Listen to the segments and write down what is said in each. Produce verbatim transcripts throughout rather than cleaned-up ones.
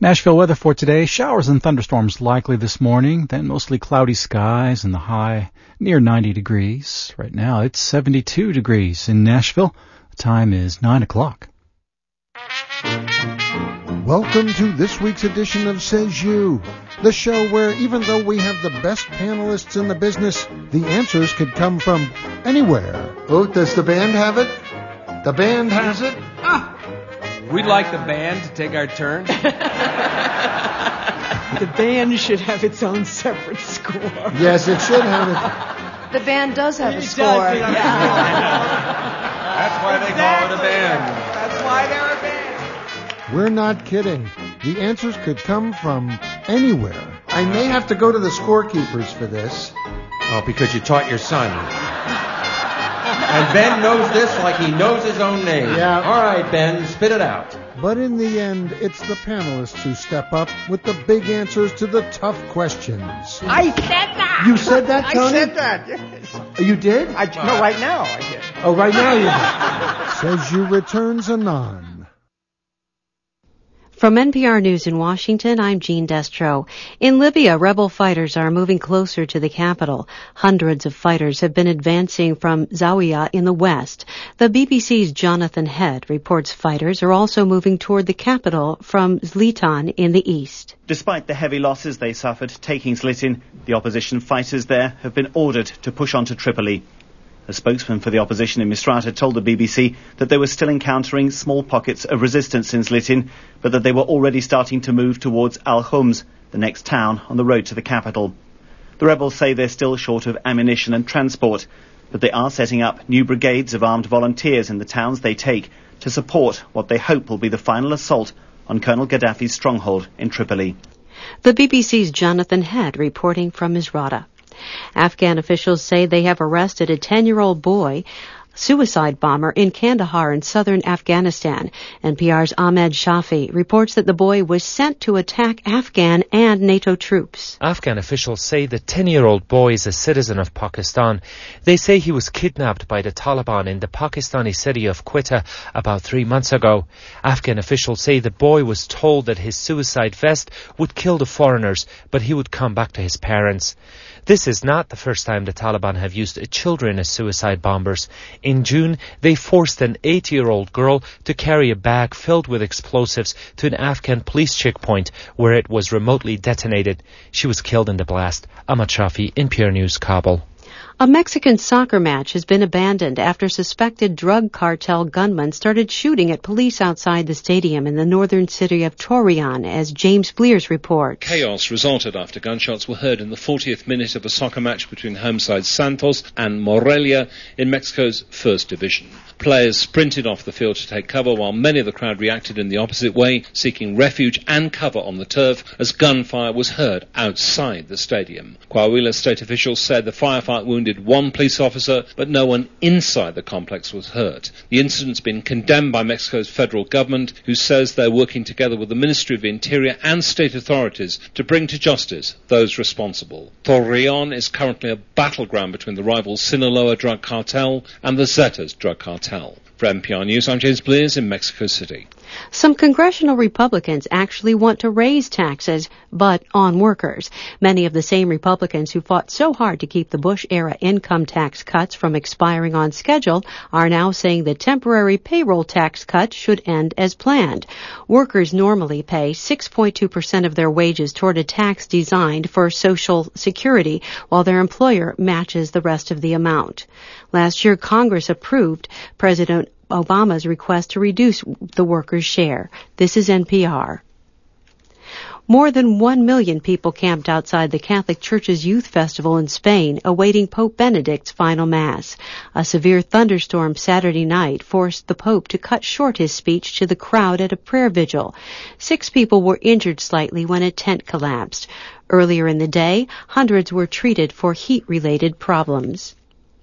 Nashville weather for today, showers and thunderstorms likely this morning, then mostly cloudy skies and the high near ninety degrees. Right now it's seventy-two degrees in Nashville. The time is nine o'clock. Welcome to this week's edition of Says You, the show where even though we have the best panelists in the business, the answers could come from anywhere. Oh, does the band have it? The band has it? Ah! We'd like the band to take our turn. The band should have its own separate score. Yes, it should have it. The band does have it a score. Does, yeah. That's why they call it a band. That's why they're a band. We're not kidding. The answers could come from anywhere. I may have to go to the scorekeepers for this. Oh, because you taught your son. And Ben knows this like he knows his own name. Yeah. All right, Ben, spit it out. But in the end, it's the panelists who step up with the big answers to the tough questions. I said that. You said that, Tony? I said that, yes. You did? I, no, right now I did. Oh, right now you did. Says You returns anon. From N P R News in Washington, I'm Jean Destro. In Libya, rebel fighters are moving closer to the capital. Hundreds of fighters have been advancing from Zawiya in the west. The B B C's Jonathan Head reports fighters are also moving toward the capital from Zlitan in the east. Despite the heavy losses they suffered taking Zlitin, the opposition fighters there have been ordered to push on to Tripoli. A spokesman for the opposition in Misrata told the B B C that they were still encountering small pockets of resistance in Zlitin, but that they were already starting to move towards Al-Homs, the next town on the road to the capital. The rebels say they're still short of ammunition and transport, but they are setting up new brigades of armed volunteers in the towns they take to support what they hope will be the final assault on Colonel Gaddafi's stronghold in Tripoli. The B B C's Jonathan Head reporting from Misrata. Afghan officials say they have arrested a ten-year-old boy, suicide bomber in Kandahar in southern Afghanistan. N P R's Ahmed Shafi reports that the boy was sent to attack Afghan and NATO troops. Afghan officials say the ten-year-old boy is a citizen of Pakistan. They say he was kidnapped by the Taliban in the Pakistani city of Quetta about three months ago. Afghan officials say the boy was told that his suicide vest would kill the foreigners, but he would come back to his parents. This is not the first time the Taliban have used children as suicide bombers. In June, they forced an eight-year-old girl to carry a bag filled with explosives to an Afghan police checkpoint where it was remotely detonated. She was killed in the blast. Ahmad Shafi, N P R News, Kabul. A Mexican soccer match has been abandoned after suspected drug cartel gunmen started shooting at police outside the stadium in the northern city of Torreon, as James Blears reports. Chaos resulted after gunshots were heard in the fortieth minute of a soccer match between home sides Santos and Morelia in Mexico's First Division. Players sprinted off the field to take cover while many of the crowd reacted in the opposite way, seeking refuge and cover on the turf as gunfire was heard outside the stadium. Coahuila state officials said the firefight wounded one police officer, but no one inside the complex was hurt. The incident's been condemned by Mexico's federal government, who says they're working together with the Ministry of the Interior and state authorities to bring to justice those responsible. Torreon is currently a battleground between the rival Sinaloa drug cartel and the Zetas drug cartel. For N P R News, I'm James Blears in Mexico City. Some congressional Republicans actually want to raise taxes, but on workers. Many of the same Republicans who fought so hard to keep the Bush-era income tax cuts from expiring on schedule are now saying the temporary payroll tax cut should end as planned. Workers normally pay six point two percent of their wages toward a tax designed for Social Security, while their employer matches the rest of the amount. Last year, Congress approved President Obama's request to reduce the workers' share. This is N P R. More than one million people camped outside the Catholic Church's Youth Festival in Spain, awaiting Pope Benedict's final Mass. A severe thunderstorm Saturday night forced the Pope to cut short his speech to the crowd at a prayer vigil. Six people were injured slightly when a tent collapsed. Earlier in the day, hundreds were treated for heat-related problems.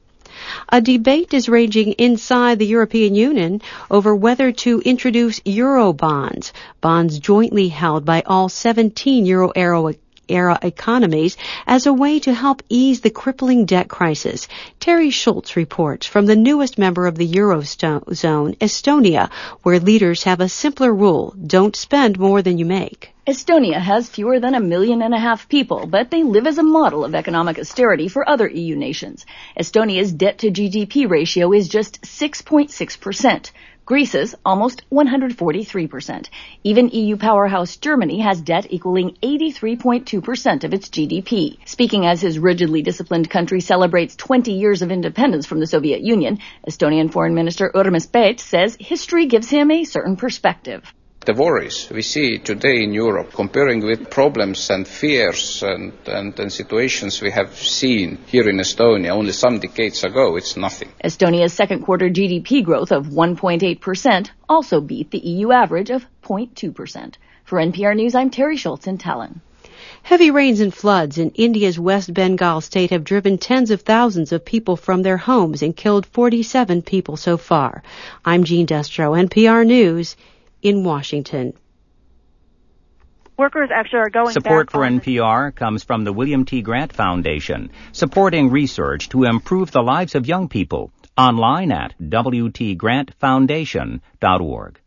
A debate is raging inside the European Union over whether to introduce Euro bonds, bonds jointly held by all seventeen Euro era economies, as a way to help ease the crippling debt crisis. Terry Schultz reports from the newest member of the Eurozone, Estonia, where leaders have a simpler rule: don't spend more than you make. Estonia has fewer than a million and a half people, but they live as a model of economic austerity for other E U nations. Estonia's debt-to-G D P ratio is just six point six percent. Greece's almost one hundred forty-three percent. Even E U powerhouse Germany has debt equaling eighty-three point two percent of its G D P. Speaking as his rigidly disciplined country celebrates twenty years of independence from the Soviet Union, Estonian Foreign Minister Urmas Paet says history gives him a certain perspective. The worries we see today in Europe, comparing with problems and fears and, and, and situations we have seen here in Estonia only some decades ago, it's nothing. Estonia's second quarter G D P growth of one point eight percent also beat the E U average of zero point two percent. For N P R News, I'm Terry Schultz in Tallinn. Heavy rains and floods in India's West Bengal state have driven tens of thousands of people from their homes and killed forty-seven people so far. I'm Jean Destro, N P R News in Washington. Workers actually are going Support back for N P R comes from the William T. Grant Foundation, supporting research to improve the lives of young people. Online at w t grant foundation dot org.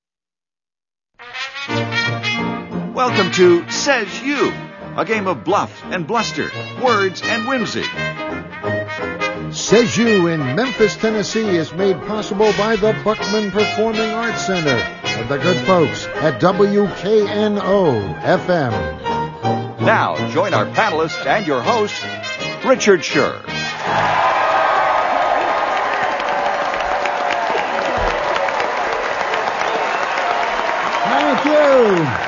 Welcome to Says You, a game of bluff and bluster, words and whimsy. Says You in Memphis, Tennessee is made possible by the Buckman Performing Arts Center and the good folks at W K N O F M. Now, join our panelists and your host, Richard Scher. Thank you.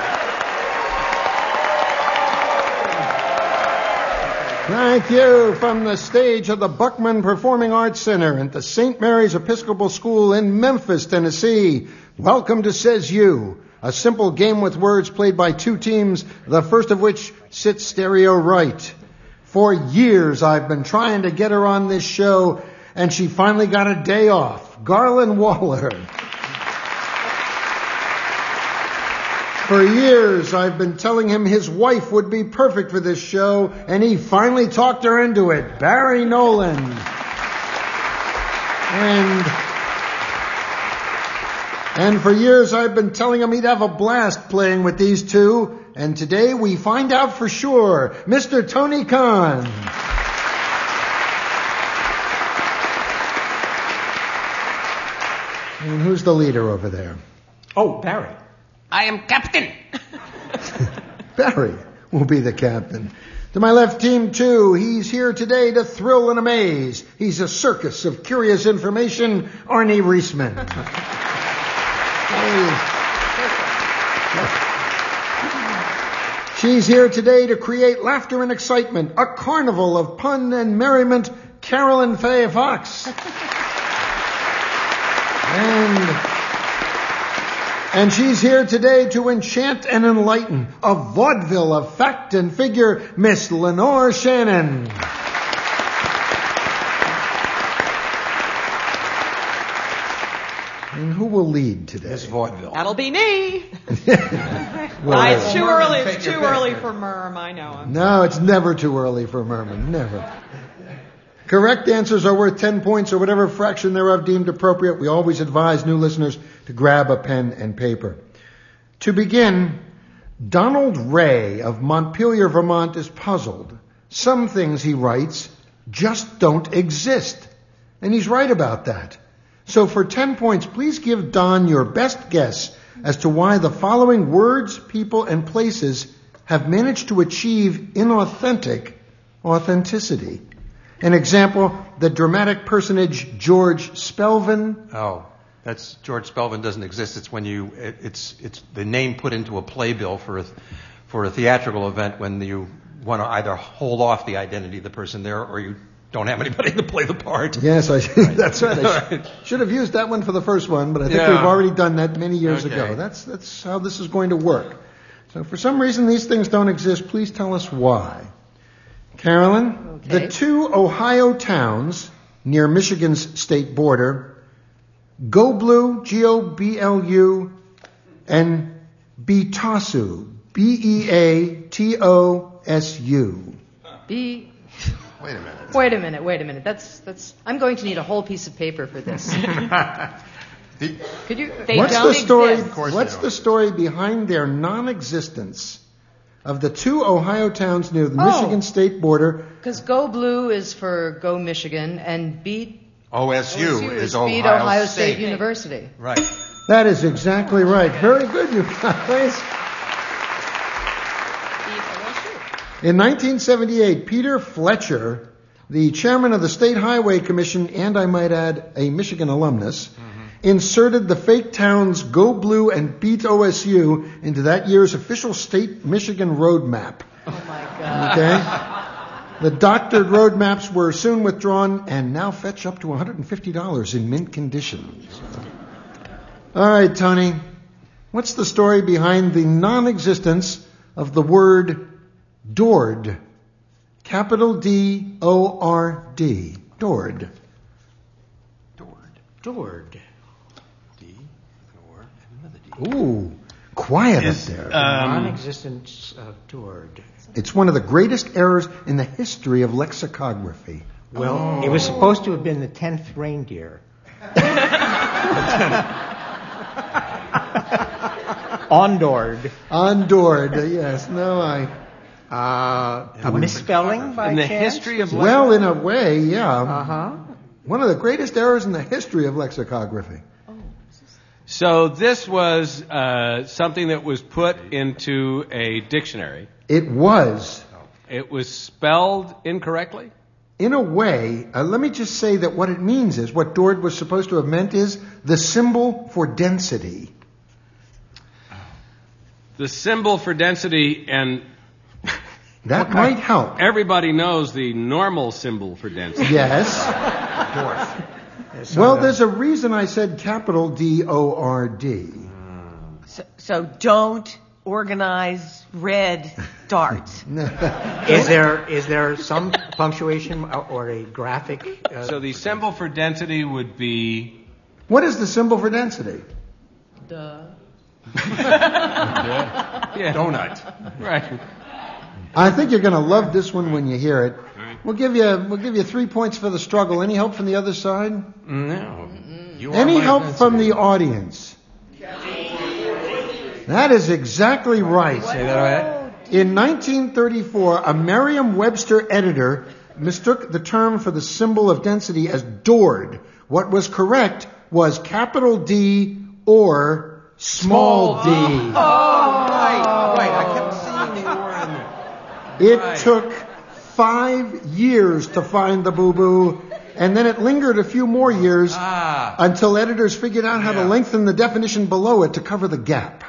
Thank you from the stage of the Buckman Performing Arts Center at the Saint Mary's Episcopal School in Memphis, Tennessee. Welcome to Says You, a simple game with words played by two teams, the first of which sits stereo right. For years I've been trying to get her on this show, and she finally got a day off. Garland Waller. For years, I've been telling him his wife would be perfect for this show, and he finally talked her into it. Barry Nolan. And, and for years, I've been telling him he'd have a blast playing with these two, and today we find out for sure. Mister Tony Khan. And who's the leader over there? Oh, Barry. I am captain. Barry will be the captain. To my left, team two, he's here today to thrill and amaze. He's a circus of curious information, Arnie Reisman. She's here today to create laughter and excitement, a carnival of pun and merriment, Carolyn Faye Fox. And... And she's here today to enchant and enlighten, a vaudeville of fact and figure, Miss Lenore Shannon. And who will lead today? Miss Vaudeville. That'll be me. Well, uh, it's too early. It's too early for Merm. I know. No, it's never too early for Merman. Never. Correct answers are worth ten points or whatever fraction thereof deemed appropriate. We always advise new listeners to grab a pen and paper. To begin, Donald Ray of Montpelier, Vermont is puzzled. Some things, he writes, just don't exist. And he's right about that. So for ten points, please give Don your best guess as to why the following words, people, and places have managed to achieve inauthentic authenticity. An example, the dramatic personage George Spelvin. Oh, that's George Spelvin doesn't exist. It's when you it, it's it's the name put into a playbill for a, for a theatrical event when you want to either hold off the identity of the person there or you don't have anybody to play the part. Yes, I, that's right. I sh- should have used that one for the first one, but I think yeah. we've already done that many years okay. ago. That's that's how this is going to work. So for some reason these things don't exist. Please tell us why. Carolyn, okay. The two Ohio towns near Michigan's state border, Goblu, G O B L U, and Beatosu, B E A T O S U. B. Wait a minute. Wait a minute, wait a minute. That's, that's, I'm going to need a whole piece of paper for this. Could you? They what's don't the story? exist. Of course What's they don't. the story behind their non-existence of the two Ohio towns near the Oh. Michigan state border? Because Go Blue is for Go Michigan, and Beat O S U, O S U is is Ohio, Beat Ohio State, State. University. Right. That is exactly right. Very good, you guys. In nineteen seventy-eight, Peter Fletcher, the chairman of the State Highway Commission, and I might add, a Michigan alumnus, mm-hmm. inserted the fake towns Go Blue and Beat O S U into that year's official state Michigan road map. Oh my God. Okay? The doctored road maps were soon withdrawn and now fetch up to one hundred fifty dollars in mint condition. All right, Tony. What's the story behind the non-existence of the word Dord? Capital D O R D. Dord. Dord. Dord. D, or, and another D. Ooh, quiet Is, up there. um, Non-existence of Dord. It's one of the greatest errors in the history of lexicography. Well, Oh. it was supposed to have been the tenth reindeer. Ondord. Ondord, yes. No, I... Uh, a misspelling by in the chance? history of Well, in a way, yeah. Uh-huh. One of the greatest errors in the history of lexicography. So this was uh, something that was put into a dictionary. It was. It was spelled incorrectly? In a way, uh, let me just say that what it means is, what Dord was supposed to have meant is the symbol for density. The symbol for density, and that might help. Everybody knows the normal symbol for density. Yes. There's Well, some, uh, there's a reason I said capital D O R D. So, so don't organize red darts. Is there is there some punctuation or a graphic? Uh, So the symbol for density would be... What is the symbol for density? Duh. Yeah. Donut. Right. I think you're going to love this one when you hear it. We'll give you we'll give you three points for the struggle. Any help from the other side? No. You are Any my help density. from the audience? That is exactly right. Say that right. In nineteen thirty-four, a Merriam-Webster editor mistook the term for the symbol of density as Dord. What was correct was capital D or small, Small d. d. Oh, right, right. I kept seeing the or in there. It Right. took five years to find the boo-boo, and then it lingered a few more years Ah. until editors figured out how to Yeah. lengthen the definition below it to cover the gap.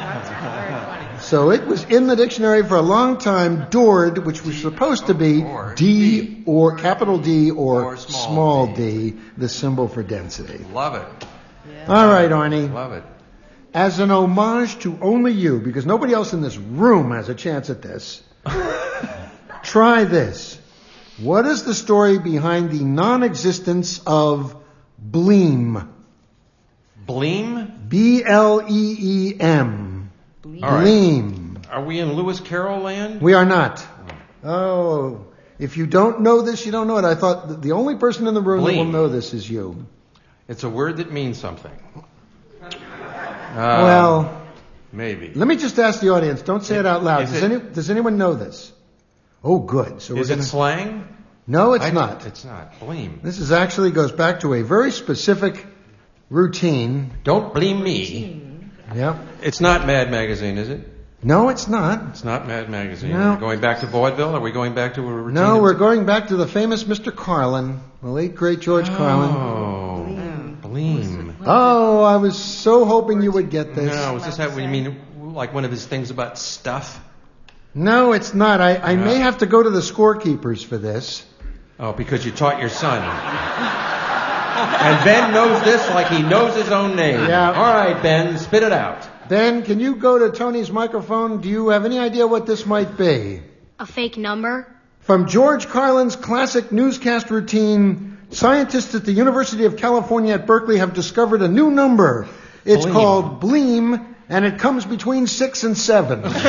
So it was in the dictionary for a long time, Dord, which was supposed to be Or D or capital D or, Or small small d. d, the symbol for density. Love it. All right, Arnie. Love it. As an homage to only you, because nobody else in this room has a chance at this, try this. What is the story behind the non-existence of Bleem? Bleem? B L E E M. All right. Bleem. Are we in Lewis Carroll land? We are not. Oh, if you don't know this, you don't know it. I thought that the only person in the room that will Bleem. know this is you. It's a word that means something. Uh, well, maybe. let me just ask the audience. Don't say it out loud. Is Does, it- any, does anyone know this? Oh, good. So Is we're it gonna, slang? No, it's I- not. It's not. Bleem. This is actually goes back to a very specific routine. Don't blame me. Yep. It's not Mad Magazine, is it? No, it's not. It's not Mad Magazine. No. Are we going back to vaudeville? Are we going back to a routine? No, we're going back to the famous Mister Carlin, the late great George Carlin. Oh, Bleem. Oh, I was so hoping you would get this. No, is this how, you mean like one of his things about stuff? No, it's not. I, I No. may have to go to the scorekeepers for this. Oh, because you taught your son. And Ben knows this like he knows his own name. Yeah. All right, Ben, spit it out. Ben, can you go to Tony's microphone? Do you have any idea what this might be? A fake number? From George Carlin's classic newscast routine, scientists at the University of California at Berkeley have discovered a new number. It's Bleem. called Bleem, and it comes between six and seven. Never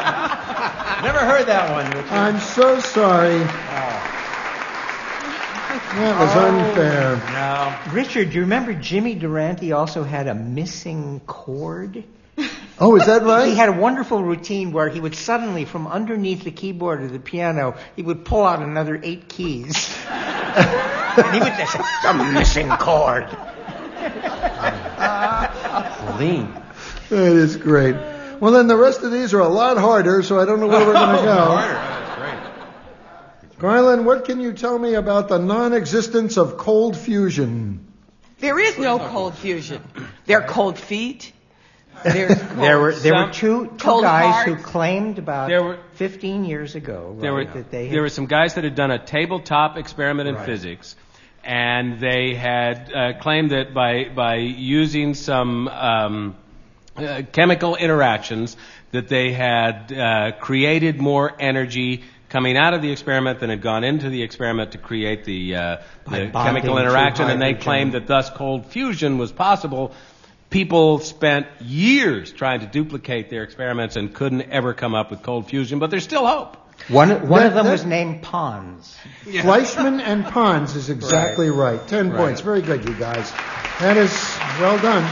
heard that one. Richard. I'm so sorry. That was unfair. No. Richard, do you remember Jimmy Durante also had a missing chord? Oh, is that right? He had a wonderful routine where he would suddenly, from underneath the keyboard of the piano, he would pull out another eight keys. And he would just say, a missing chord. Lean. That is great. Well, then the rest of these are a lot harder, so I don't know where we're going to go. Harder. That's great. Garland, what can you tell me about the non-existence of cold fusion? There is no cold fusion. There are cold feet. There's cold There were there some- were two two cold guys hearts. who claimed about There were- fifteen years ago There were right, that they had, there were some guys that had done a tabletop experiment in Right. physics, and they had uh, claimed that by by using some um, uh, chemical interactions that they had uh, created more energy coming out of the experiment than had gone into the experiment to create the, uh, By the bonding chemical to interaction, and they hydrogen. claimed that thus cold fusion was possible. People spent years trying to duplicate their experiments and couldn't ever come up with cold fusion, but there's still hope. one one That- of them that- was named Pons. Fleischmann and Pons is exactly right. Ten Right. points. Very good, you guys. That is well done.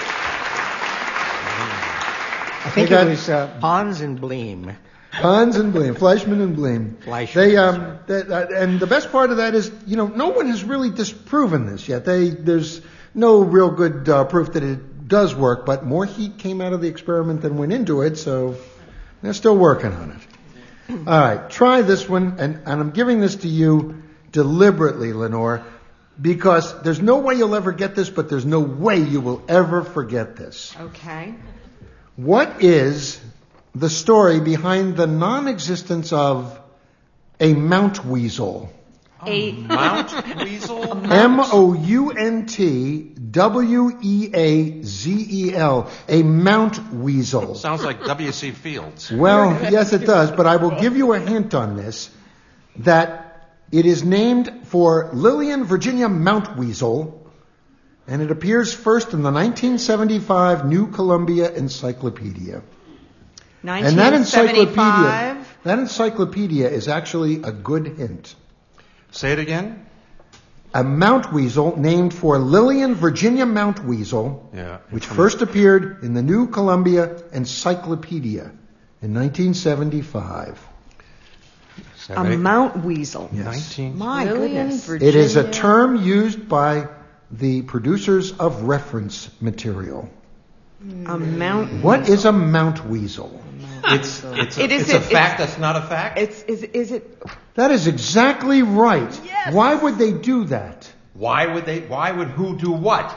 I think They got- it was uh, Pons and Bleem. Pons and Bleem, Fleischmann and Bleem. Fleischmann. They um, that, uh, and the best part of that is, you know, no one has really disproven this yet. They there's no real good uh, proof that it does work, but more heat came out of the experiment than went into it, so they're still working on it. All right, try this one, and, and I'm giving this to you deliberately, Lenore, because there's no way you'll ever get this, but there's no way you will ever forget this. Okay. What is the story behind the non-existence of a mount weasel? A Mount weasel? M O U N T W E A Z E L. A mount weasel. Sounds like W C Fields. Well, yes it does, but I will give you a hint on this, that it is named for Lillian Virginia Mount Weasel, and it appears first in the nineteen seventy-five New Columbia Encyclopedia. And that encyclopedia, nineteen seventy-five. that encyclopedia is actually a good hint. Say it again. A mount weasel named for Lillian Virginia Mount Weasel, Yeah. which first appeared in the New Columbia Encyclopedia in nineteen seventy-five. A mount weasel. Yes. nineteen My Lillian goodness. It is a term used by the producers of reference material. A mount. What is a mount weasel? It's it's a, It is it's it- a it's- fact that's not a fact. It's is is it? That is exactly right. Yes. Why would they do that? Why would they? Why would who do what?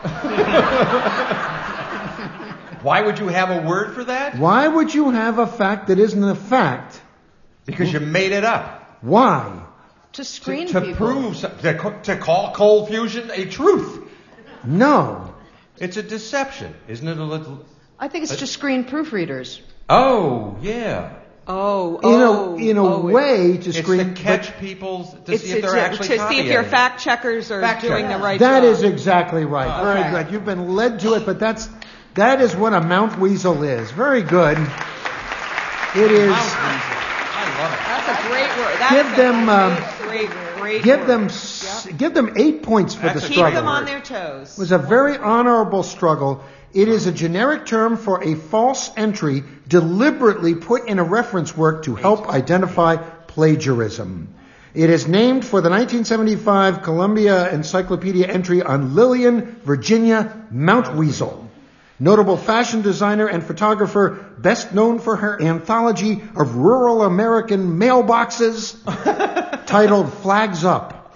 Why would you have a word for that? Why would you have a fact that isn't a fact? Because you made it up. Why? To screen to people. prove some- to, co- to call cold fusion a truth. No. It's a deception, isn't it? A little. I think it's to screen proofreaders. Oh yeah. Oh, In oh. a in a oh, it- way to It's screen. to catch people to It's see if to, they're actually to see if copying your it. fact checkers are Fact doing checker. the right That job. is exactly right. Very Okay. good. You've been led to it, but that's that is what a mount weasel is. Very good. It is. I love it. That's a great word. That's Give a them, um, great, great, great Give word. them s give them eight points for That's the a Keep struggle. them on their toes. It was a very honorable struggle. It is a generic term for a false entry deliberately put in a reference work to help identify plagiarism. It is named for the nineteen seventy-five Columbia Encyclopedia entry on Lillian Virginia Mount Weasel, notable fashion designer and photographer, best known for her anthology of rural American mailboxes titled Flags Up.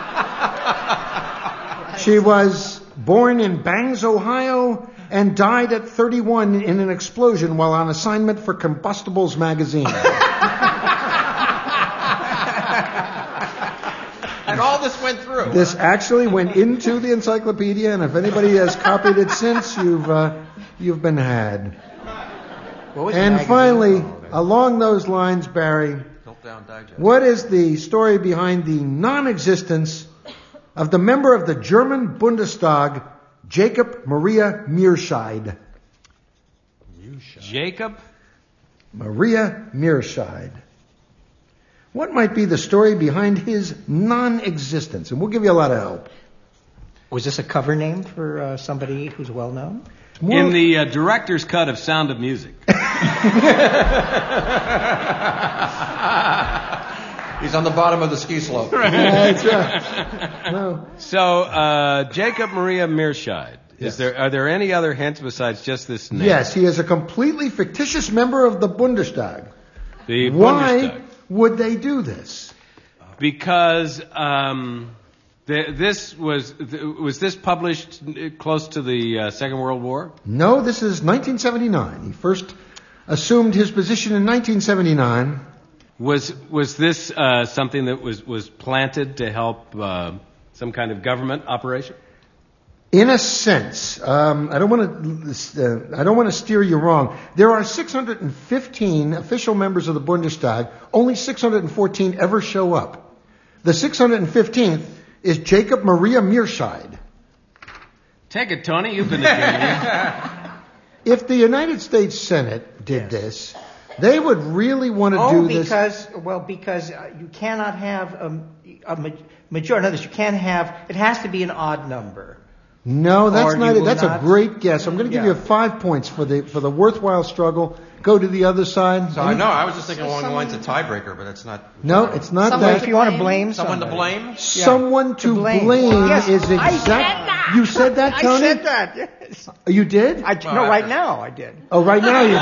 She was born in Bangs, Ohio, and died at thirty-one in an explosion while on assignment for Combustibles magazine. And all this went through. This actually went into the encyclopedia, and if anybody has copied it since, you've uh, you've been had. What was the And magazine finally, called? along those lines, Barry, Piltdown Digest. what is the story behind the non-existence of the member of the German Bundestag, Jacob Maria Meerscheid? Jacob? Maria Meerscheid. What might be the story behind his non-existence? And we'll give you a lot of help. Was this a cover name for uh, somebody who's well known? In the uh, director's cut of Sound of Music. He's on the bottom of the ski slope. Right. That's right. No. So, uh, Jacob Maria Mearsheidt. Is Yes. there, are there any other hints besides just this name? Yes, he is a completely fictitious member of the Bundestag. The Why Bundestag. would they do this? Because um, th- this was th- was this published close to the uh, Second World War? No, this is nineteen seventy-nine. He first assumed his position in nineteen seventy-nine. Was was this uh, something that was, was planted to help uh, some kind of government operation? In a sense, um, I don't want to. Uh, I don't want to steer you wrong. There are six hundred fifteen official members of the Bundestag. Only six hundred fourteen ever show up. The six hundred fifteenth is Jacob Maria Mearsheidt. Take it, Tony. You've been to Germany. If the United States Senate did this, they would really want to Oh, do this. because, well, because uh, you cannot have a, a ma- majority. In other words, you can't have, it has to be an odd number. No, that's Or not you it. will That's not- a great guess. I'm going to give Yeah. you five points for the for the worthwhile struggle. Go to the other side. So I know, I was just thinking along the lines of tiebreaker, but it's not. No, it's not Someone, that. if you want to blame Someone to somebody. blame? Someone to, To blame. blame, Yes, is I exact. said that. You said that, I Tony? said that, yes. You did? I, no, right now I did. Oh, right now you did.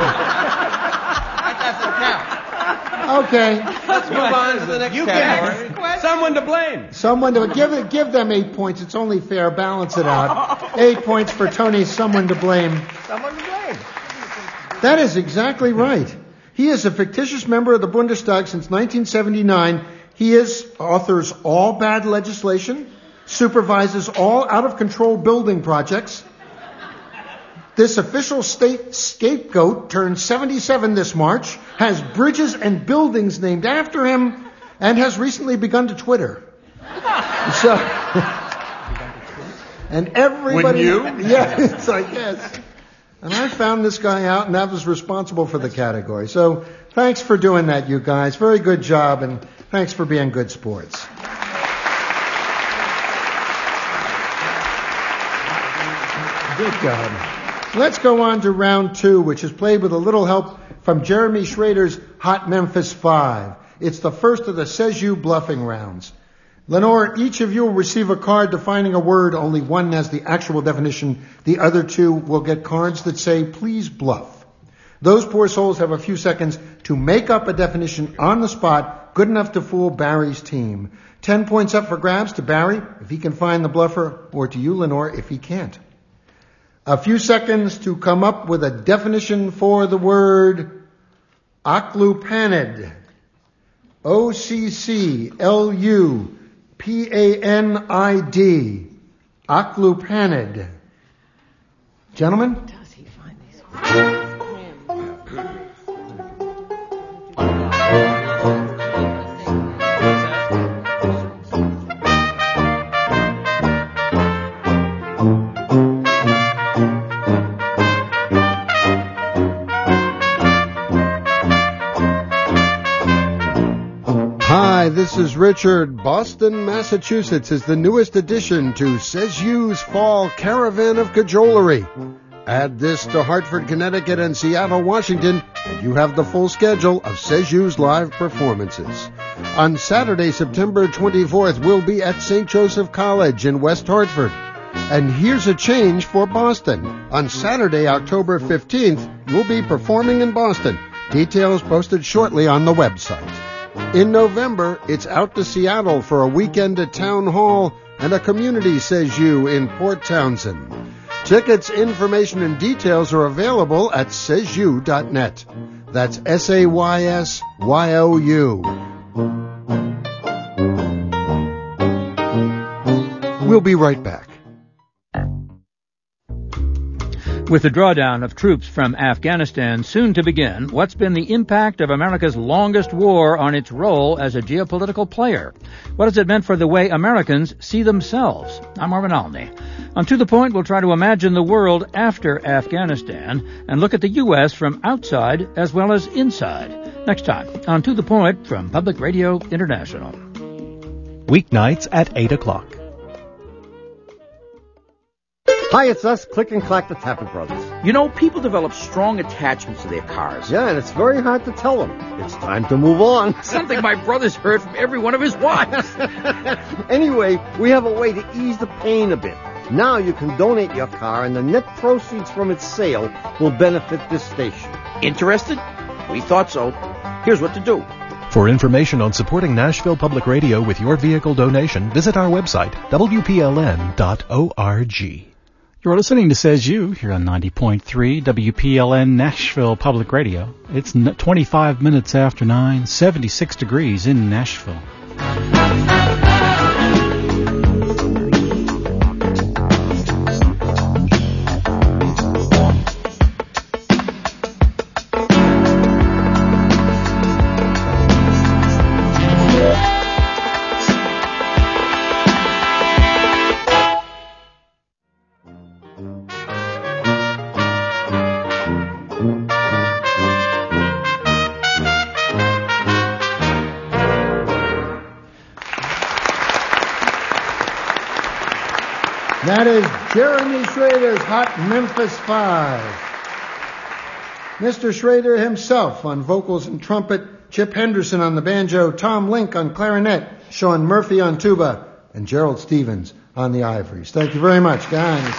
Okay. Let's move on to the next You category. can, Someone to blame. Someone to give it, give them eight points. It's only fair. Balance it out. Eight points for Tony. Someone to blame. someone to blame. That is exactly right. He is a fictitious member of the Bundestag since nineteen seventy-nine. He is authors all bad legislation, supervises all out-of-control building projects. This official state scapegoat turned seventy-seven this March, has bridges and buildings named after him, and has recently begun to Twitter. So, and everybody... Wouldn't you? Yeah, it's like, yes. And I found this guy out, and that was responsible for the category. So thanks for doing that, you guys. Very good job, and thanks for being good sports. Good job. Let's go on to round two, which is played with a little help from Jeremy Schrader's Hot Memphis Five. It's the first of the Says You bluffing rounds. Lenore, each of you will receive a card defining a word. Only one has the actual definition. The other two will get cards that say, please bluff. Those poor souls have a few seconds to make up a definition on the spot, good enough to fool Barry's team. Ten points up for grabs to Barry, if he can find the bluffer, or to you, Lenore, if he can't. A few seconds to come up with a definition for the word Oclupanid. O C C L U P A N I D. Oclupanid. Gentlemen? Does he find these Hi, this is Richard. Boston, Massachusetts is the newest addition to Says You's Fall Caravan of Cajolery. Add this to Hartford, Connecticut and Seattle, Washington, and you have the full schedule of Says You's live performances. On Saturday, September twenty-fourth, we'll be at Saint Joseph College in West Hartford. And here's a change for Boston. On Saturday, October fifteenth, we'll be performing in Boston. Details posted shortly on the website. In November, it's out to Seattle for a weekend at Town Hall and a community Says You in Port Townsend. Tickets, information, and details are available at says you dot net. That's S A Y S Y O U. We'll be right back. With the drawdown of troops from Afghanistan soon to begin, what's been the impact of America's longest war on its role as a geopolitical player? What has it meant for the way Americans see themselves? I'm Marvin Alney. On To the Point, we'll try to imagine the world after Afghanistan and look at the U S from outside as well as inside. Next time on To the Point from Public Radio International. Weeknights at eight o'clock. Hi, it's us, Click and Clack, the Tappet Brothers. You know, people develop strong attachments to their cars. Yeah, and it's very hard to tell them. It's time to move on. Something my brother's heard from every one of his wives. Anyway, we have a way to ease the pain a bit. Now you can donate your car, and the net proceeds from its sale will benefit this station. Interested? We thought so. Here's what to do. For information on supporting Nashville Public Radio with your vehicle donation, visit our website, W P L N dot org. You're listening to Says You here on ninety point three W P L N Nashville Public Radio. It's twenty-five minutes after nine, seventy-six degrees in Nashville. That is Jeremy Schrader's Hot Memphis Five. Mister Schrader himself on vocals and trumpet, Chip Henderson on the banjo, Tom Link on clarinet, Sean Murphy on tuba, and Gerald Stevens on the ivories. Thank you very much, guys.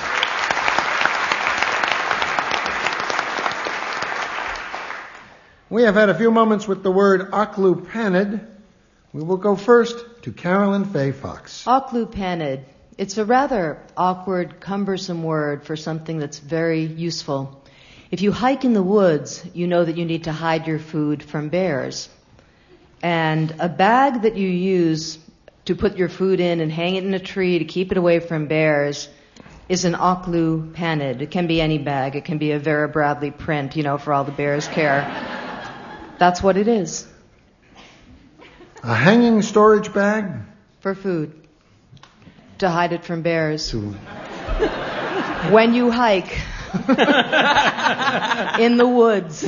We have had a few moments with the word Oclupanid. We will go first to Carolyn Faye Fox. Oclupanid. It's a rather awkward, cumbersome word for something that's very useful. If you hike in the woods, you know that you need to hide your food from bears. And a bag that you use to put your food in and hang it in a tree to keep it away from bears is an Oclupanid. It can be any bag. It can be a Vera Bradley print, you know, for all the bears care. That's what it is. A hanging storage bag? For food. To hide it from bears. To... when you hike in the woods.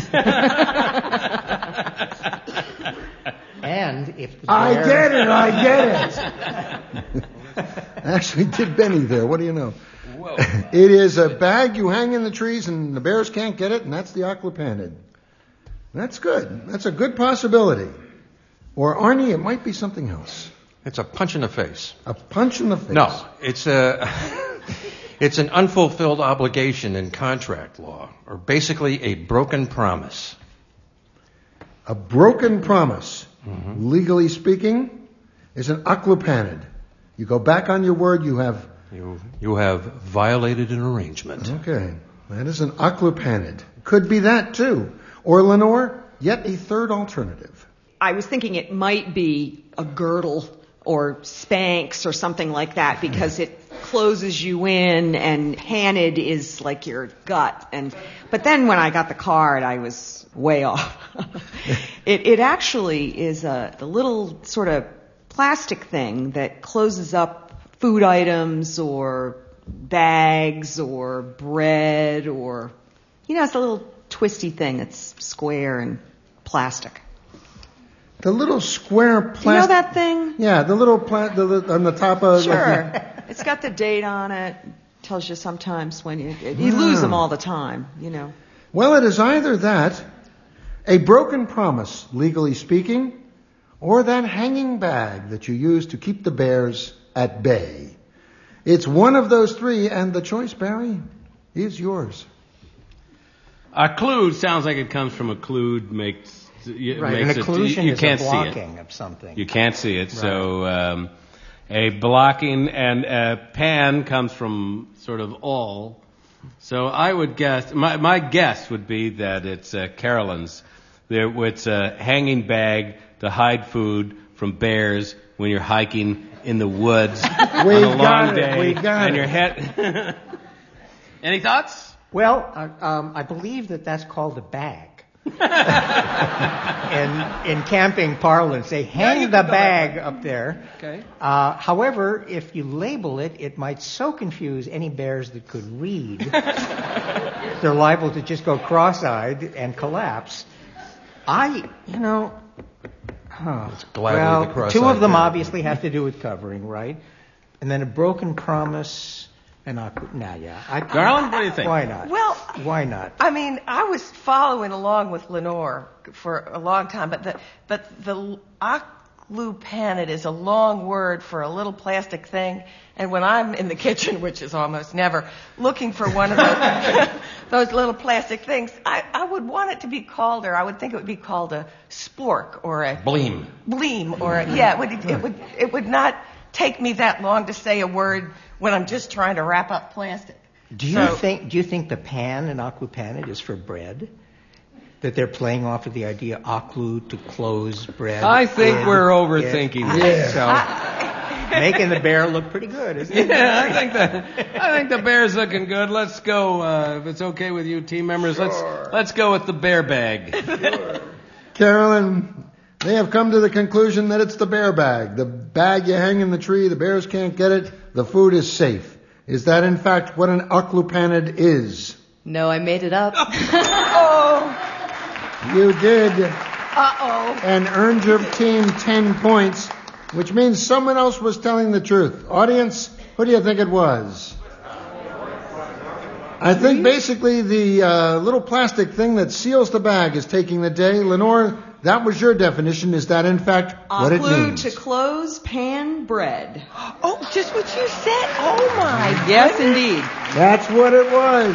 And if the bear... I get it, I get it. Actually did Benny there, what do you know? Whoa. It is a bag you hang in the trees and the bears can't get it, and that's the Oclupanid. That's good. That's a good possibility. Or Arnie, it might be something else. It's a punch in the face. A punch in the face? No, it's a it's an unfulfilled obligation in contract law, or basically a broken promise. A broken promise, mm-hmm. legally speaking, is an Oclupanid. You go back on your word, you have... You, you have violated an arrangement. Okay, that is an Oclupanid. Could be that, too. Or, Lenore, yet a third alternative. I was thinking it might be a girdle or Spanx or something like that because it closes you in, and Panid is like your gut. And but then when I got the card, I was way off. it it actually is a the little sort of plastic thing that closes up food items or bags or bread, or you know, it's a little twisty thing that's square and plastic. The little square plastic... You know that thing? Yeah, the little pla- the, the, on the top of... Sure. Like the... It's got the date on it. Tells you sometimes when you... You lose them all the time, you know. Well, it is either that, a broken promise, legally speaking, or that hanging bag that you use to keep the bears at bay. It's one of those three, and the choice, Barry, is yours. Occlude sounds like it comes from occlude, makes... It right, makes an occlusion it, you is can't a see blocking it. of something. You can't see it, right. so um, a blocking, and a pan comes from sort of all. So I would guess, my, my guess would be that it's uh, Carolyn's. There, it's a hanging bag to hide food from bears when you're hiking in the woods we on a long got it, day. we got and it. your head. Any thoughts? Well, uh, um, I believe that that's called a bag. in, in camping parlance, they hang the bag up there. Okay. Uh, however, if you label it, it might so confuse any bears that could read, they're liable to just go cross-eyed and collapse. I, you know, huh. gladly the well, cross-eyed two of them bear. obviously have to do with covering, right? And then a broken promise. And I, nah, yeah. I, Garland, what do you think? Why not? Well, why not? I mean, I was following along with Lenore for a long time, but the but the oclupanid is a long word for a little plastic thing. And when I'm in the kitchen, which is almost never, looking for one of those, those little plastic things, I, I would want it to be called, or I would think it would be called a spork or a Bleem. bleem, or a, yeah, it would it would it would not take me that long to say a word when I'm just trying to wrap up plastic. Do you So- think do you think the pan in aquapanid is for bread? That they're playing off of the idea oclu to close bread? I think in, we're overthinking in- this. So making the bear look pretty good, isn't it? Yeah, I think the I think the bear's looking good. Let's go. Uh, if it's okay with you, team members, Sure. let's let's go with the bear bag. Carolyn, they have come to the conclusion that it's the bear bag. The bag you hang in the tree, the bears can't get it, the food is safe. Is that in fact what an oclupanid is? No, I made it up. Oh, You did, uh-oh. and earned your team ten points, which means someone else was telling the truth. Audience, who do you think it was? I think basically the uh, little plastic thing that seals the bag is taking the day. Lenore, that was your definition. Is that in fact what it Oclu means? to close pan bread. Oh, just what you said. Oh, my Yes, goodness. indeed. That's what it was.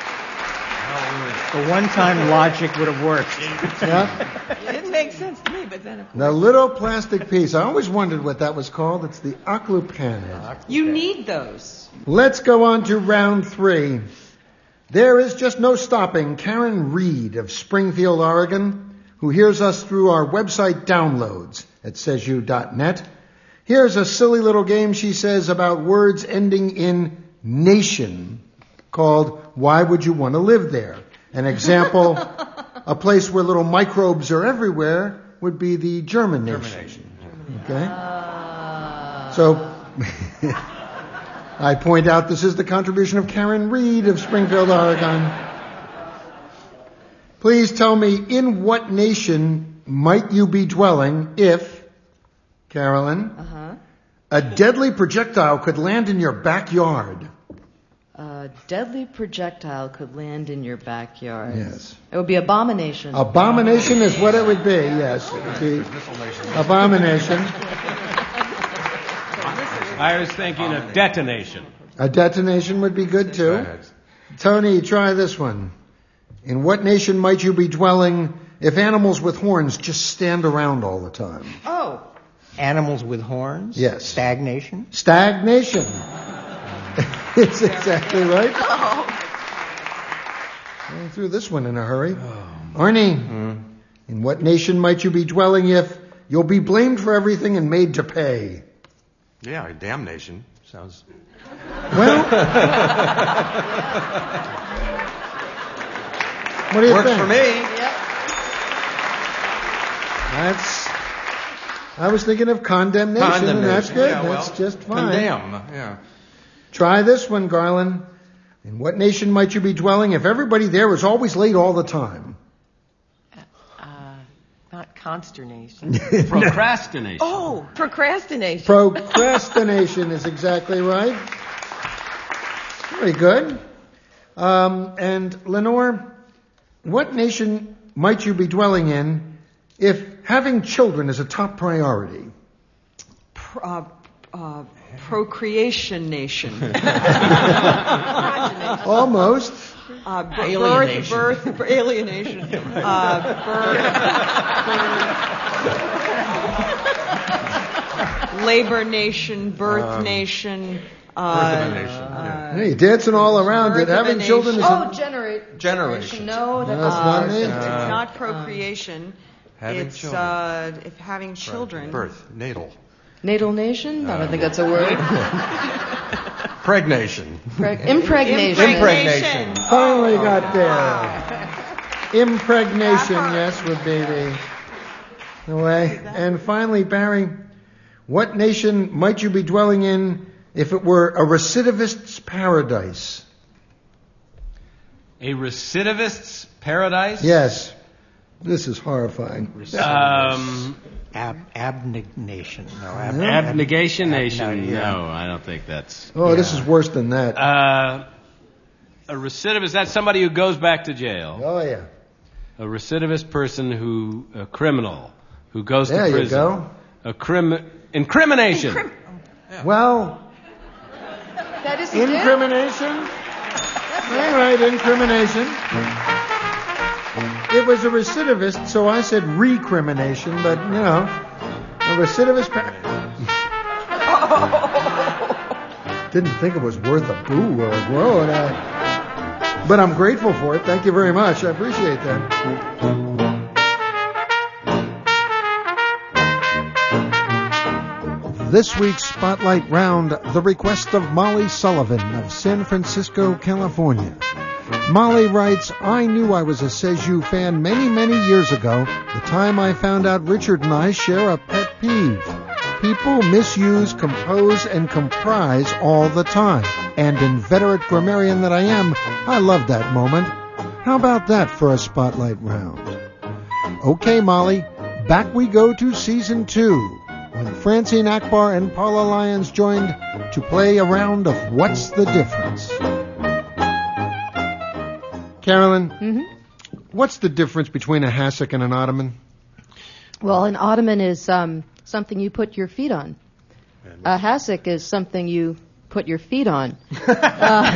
The one-time logic would have worked. Yeah. It didn't make sense to me, but then of course. The little plastic piece. I always wondered what that was called. It's the oclupanid. You need those. Let's go on to round three. There is just no stopping Karen Reed of Springfield, Oregon, who hears us through our website downloads at says you dot net. Here's a silly little game, she says, about words ending in nation called Why Would You Want to Live There? An example, a place where little microbes are everywhere, would be the German nation. Okay? So, I point out this is the contribution of Karen Reed of Springfield, Oregon. Please tell me, in what nation might you be dwelling if, Carolyn, Uh-huh. a deadly projectile could land in your backyard? A deadly projectile could land in your backyard. Yes. It would be abomination. Abomination is what it would be, yes. It would be abomination. I was thinking of detonation. A detonation would be good too. Tony, try this one. In what nation might you be dwelling if animals with horns just stand around all the time? Oh. Animals with horns? Yes. Stagnation? Stagnation. It's exactly right. Going through this one in a hurry. Arnie, in what nation might you be dwelling if you'll be blamed for everything and made to pay? Yeah, damnation. Sounds... Well... What do you Works think? for me. That's... I was thinking of condemnation, Condemnation. and that's good. Yeah, that's well, just fine. Condemn, yeah. Try this one, Garland. In what nation might you be dwelling if everybody there is always late all the time? Uh, not consternation. Procrastination. Oh, procrastination. Procrastination is exactly right. Very good. Um, and Lenore, what nation might you be dwelling in if having children is a top priority? Pro, uh, uh, procreation nation. Almost. Uh, b- Alienation. Birth, birth, alienation. Uh, birth, labor nation, birth Um, nation. Birth Uh, of a nation. yeah. Hey, dancing all around Birth it. of a Having nation. children is Oh, a... generate. Generation. No, that's, That's uh, not it's, it. it's Uh, not procreation. Having it's children. uh, if having children. Birth, natal. natal nation? I don't think that's a word. Pregnation. Preg- impregnation. Impregnation. Finally got there. Impregnation, yes, would be the, the way. And finally, Barry, what nation might you be dwelling in if it were a recidivist's paradise? A recidivist's paradise? Yes. This is horrifying. Um, Ab- abnegation. No, ab- No. Abnegation ab- nation? no, yeah. No, I don't think that's... Oh, this is worse than that. Uh, a recidivist, that's somebody who goes back to jail. Oh, yeah. A recidivist person who, a criminal, who goes There to you prison. go. A crim, incrimination. Incrim- Well, That is incrimination? All right, incrimination. It was a recidivist, so I said recrimination, but, you know, a recidivist... Pa- Didn't think it was worth a boo or a grow, and I... But I'm grateful for it. Thank you very much. I appreciate that. This week's Spotlight Round, the request of Molly Sullivan of San Francisco, California. Molly writes, I knew I was a Says You fan many, many years ago, the time I found out Richard and I share a pet peeve. People misuse, compose, and comprise all the time. And inveterate grammarian that I am, I love that moment. How about that for a Spotlight Round? Okay, Molly, back we go to season two, when Francine Akbar and Paula Lyons joined to play a round of What's the Difference? Carolyn, Mm-hmm. what's the difference between a hassock and an ottoman? Well, an ottoman is um, something you put your feet on. A hassock is something you put your feet on. uh,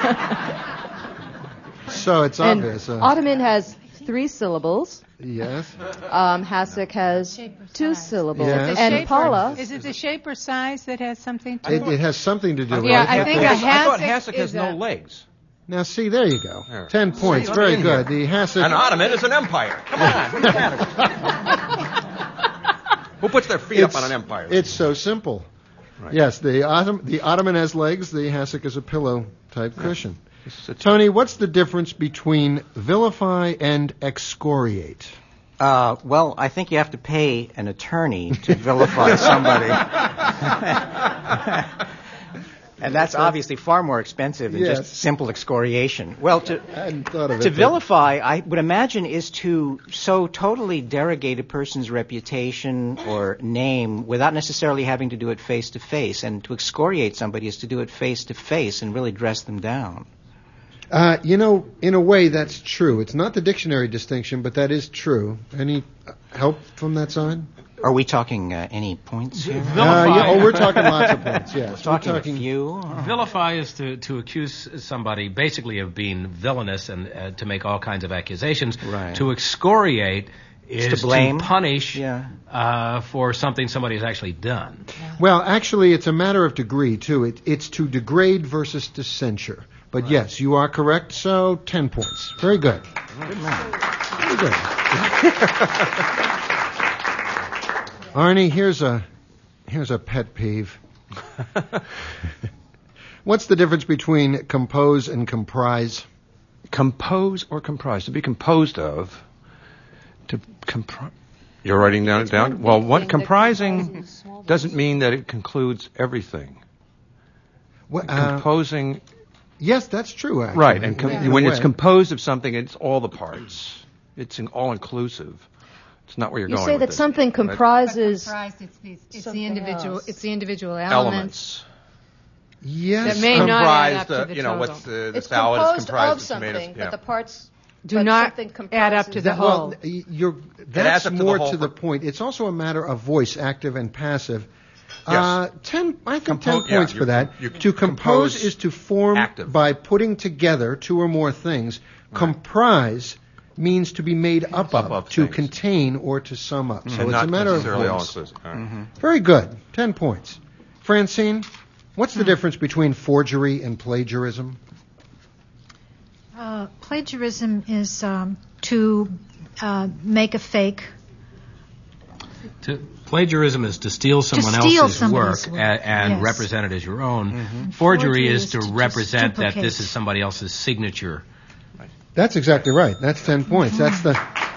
so it's and obvious. Uh, ottoman has three syllables. Yes. Um, hassock has two syllables. Yes. And Shape Paula... or, is it the shape or size that has something to It, it? it has something to do with Yeah, it. I think a I thought hassock hassock has is no a- legs. Now, see, there you go. There. Ten points. See, Very in good. here. The hassock... An ottoman is an empire. Come on. Who's mad at us? Who puts their feet It's- up on an empire? It's so simple. Right. Yes, the, ottom- the ottoman has legs. The hassock is a pillow-type cushion. Tony, what's the difference between vilify and excoriate? Uh, well, I think you have to pay an attorney to vilify somebody. And that's obviously far more expensive than Yes. just simple excoriation. Well, to, I hadn't thought of to it. but- vilify, I would imagine, is to so totally derogate a person's reputation or name without necessarily having to do it face to face. And to excoriate somebody is to do it face to face and really dress them down. Uh, you know, in a way, that's true. It's not the dictionary distinction, but that is true. Any uh, help from that side? Are we talking uh, any points here? Uh, yeah, oh, we're talking lots of points, yes. We're talking, We're talking a few. Vilify is to, to accuse somebody basically of being villainous and uh, to make all kinds of accusations. Right. To excoriate It's is to blame. punish Yeah. uh, for something somebody has actually done. Well, actually, it's a matter of degree, too. It, it's to degrade versus to censure. But yes, you are correct, so ten points. Very good. Good man. Very good. Arnie, here's a here's a pet peeve. What's the difference between compose and comprise? Compose or comprise? To be composed of. To comprise. You're writing down it down? Well, what comprising doesn't mean that it concludes everything. Well, uh, Composing. Yes, that's true, actually. Right, and com- In a when it's way. composed of something, it's all the parts. It's an all-inclusive. It's not where you're You going say with that it. something But comprises Comprised, it's the, it's the something individual. else. It's the individual elements. elements. Yes. That may not add Comprised, up to uh, the you know, total. what's the, the It's salad is composed comprised of of tomatoes. something, Yeah. but the parts Do but not something add up to comprises- the That- whole. well, you're, adds that's up to the more whole to the for- point. It's also a matter of voice, active and passive. Yes. Uh, ten, I think Compo- ten yeah, points you- for that. you To compose compose is to form active. by putting together two or more things. Comprise means to be made up, Up of, of to things. contain or to sum up. So And it's not a matter of necessarily voice. all-inclusive. All right. Mm-hmm. Very good. Ten points. Francine, what's Hmm. the difference between forgery and plagiarism? Uh, plagiarism is um, to uh, make a fake. To, plagiarism is to steal someone steal else's someone work else's work. and, and Yes. represent it as your own. Mm-hmm. Forgery, Forgery is is to, to just represent that duplicate. this is somebody else's signature. That's exactly right. That's ten points. That's the...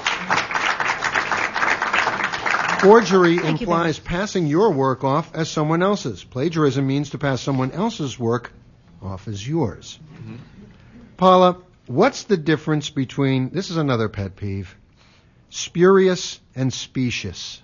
Forgery Thank you, implies passing your work off as someone else's. Plagiarism means to pass someone else's work off as yours. Mm-hmm. Paula, what's the difference between, this is another pet peeve, spurious and specious?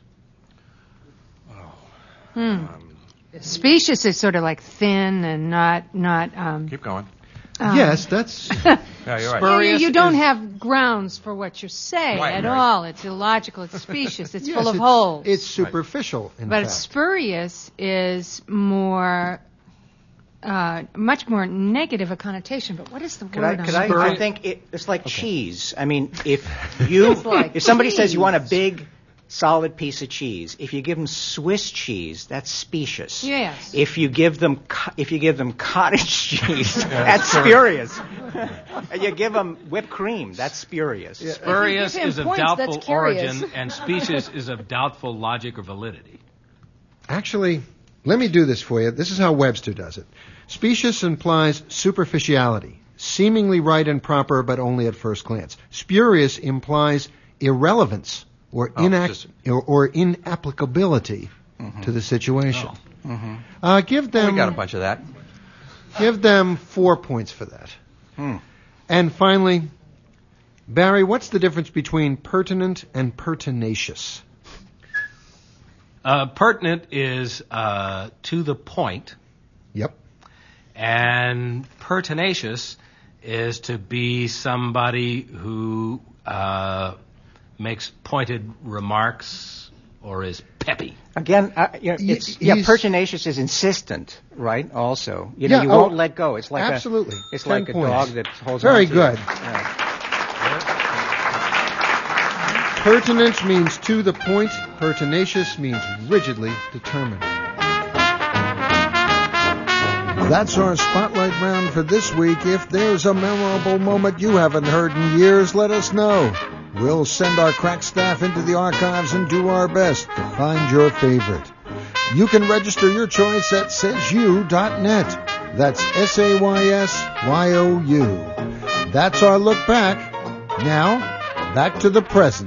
Hmm. Specious is sort of like thin and not not. Um, Keep going. um, Yes, that's... Yeah, you're right. You, Spurious you don't is- have grounds for what you say Right, at right. all. It's illogical. It's specious. It's Yes, full of it's, holes. It's superficial, in but fact. spurious is more, uh, much more negative a connotation. But what is the Could I, word? on could I, that? I think it, it's like cheese. I mean, if you, It's like if somebody says you want a cheese. big, solid piece of cheese, if you give them Swiss cheese, that's specious. Yes. If you give them, co- if you give them cottage cheese, that's spurious. And you give them whipped cream, that's spurious. Spurious If you give him is of points, doubtful that's curious. origin, and specious is of doubtful logic or validity. Actually, let me do this for you. This is how Webster does it. Specious implies superficiality, seemingly right and proper, but only at first glance. Spurious implies irrelevance or, Oh, inac- just- or, or inapplicability to the situation. Mm-hmm. Uh, give them we got a bunch of that. give them four points for that. Hmm. And finally, Barry, what's the difference between pertinent and pertinacious? Uh, pertinent is uh, to the point, Yep. and pertinacious is to be somebody who uh, makes pointed remarks or is peppy. Again, uh, you know, Y- it's, yeah, he's- pertinacious is insistent, right? Also, you know, Yeah, you oh, won't let go. It's like absolutely. A, it's Ten like a points. dog that holds Very on to good. you. Yeah. Pertinent means to the point. Pertinacious means rigidly determined. That's our spotlight round for this week. If there's a memorable moment you haven't heard in years, let us know. We'll send our crack staff into the archives and do our best to find your favorite. You can register your choice at says you dot net. That's S A Y S Y O U. That's our look back. Now, back to the present.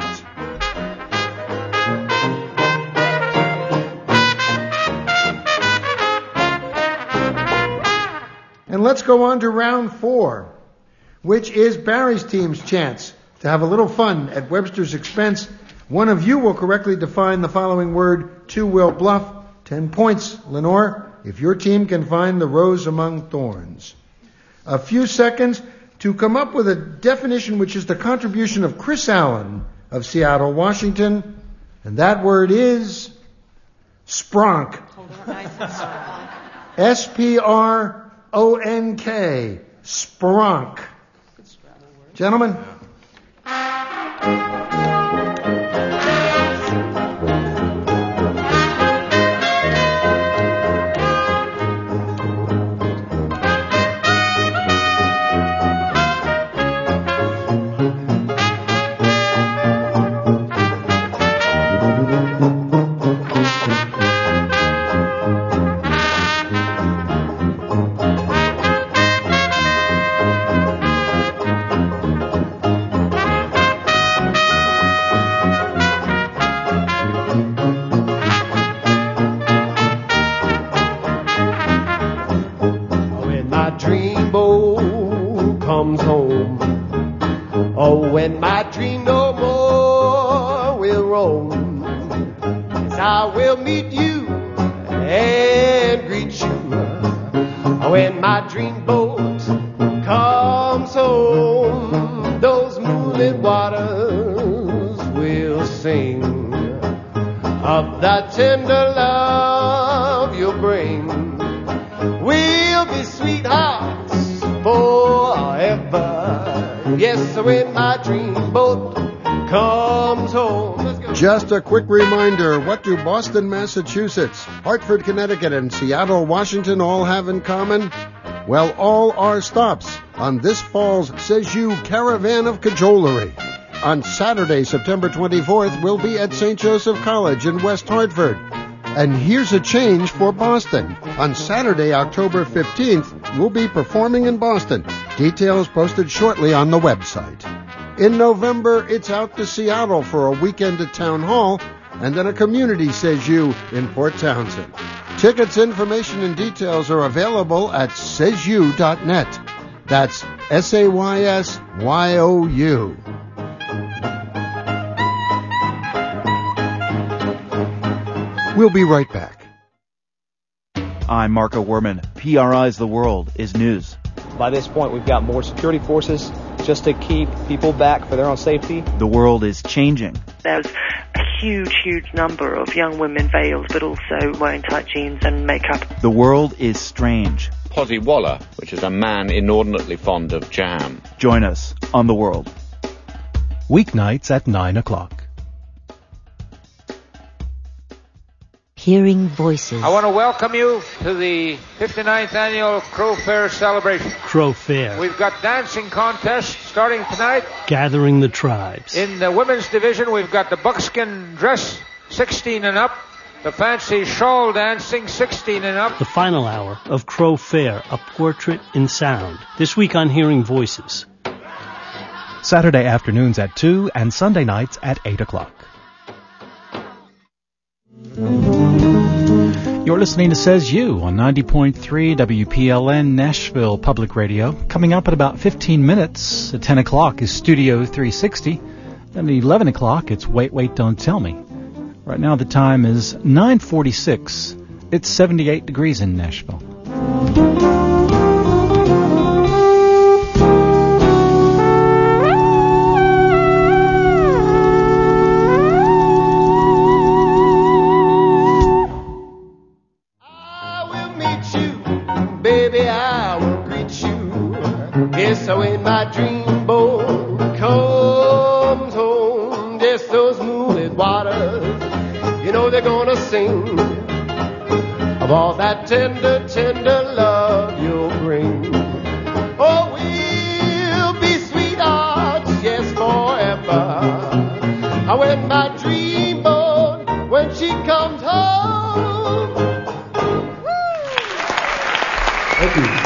And let's go on to round four, which is Barry's team's chance to have a little fun at Webster's expense. One of you will correctly define the following word, two will bluff. Ten points. Lenore, if your team can find the rose among thorns. A few seconds to come up with a definition which is the contribution of Chris Allen of Seattle, Washington. And that word is spronk. S P R O N K. Spronk. Gentlemen. When my dreamboat comes home, oh, when my dream no more will roam, yes, I will meet you and greet you. When my dreamboat comes home, those moonlit waters will sing of the tender love you'll bring. We'll be sweethearts forever. Yes, when my dreamboat comes home. Let's go. Just a quick reminder, what do Boston, Massachusetts, Hartford, Connecticut, and Seattle, Washington all have in common? Well, all are stops on this fall's Says You Caravan of Cajolery. On Saturday, September twenty-fourth, we'll be at Saint Joseph College in West Hartford. And here's a change for Boston. On Saturday, October fifteenth, we'll be performing in Boston. Details posted shortly on the website. In November, it's out to Seattle for a weekend at Town Hall, and then a community Says You in Port Townsend. Tickets, information, and details are available at says you dot net. That's S A Y S Y O U. We'll be right back. I'm Marco Werman. P R I's The World is news. By this point, we've got more security forces just to keep people back for their own safety. The world is changing. There's a huge, huge number of young women veiled, but also wearing tight jeans and makeup. The world is strange. Posy Waller, which is a man inordinately fond of jam. Join us on The World. Weeknights at nine o'clock. Hearing Voices. I want to welcome you to the fifty-ninth Annual Crow Fair celebration. Crow Fair. We've got dancing contests starting tonight. Gathering the tribes. In the women's division, we've got the buckskin dress, sixteen and up. The fancy shawl dancing, sixteen and up. The final hour of Crow Fair, a portrait in sound. This week on Hearing Voices. Saturday afternoons at two and Sunday nights at eight o'clock. You're listening to Says You on ninety point three W P L N Nashville Public Radio. Coming up at about fifteen minutes, at ten o'clock is Studio three sixty. Then at eleven o'clock, it's Wait, Wait, Don't Tell Me. Right now the time is nine forty-six. It's seventy-eight degrees in Nashville. So when my dream boat comes home, just those moonlit waters, you know they're gonna sing of all that tender, tender love you'll bring. Oh, we'll be sweethearts, yes, forever. When my dream boat, when she comes home. Thank you.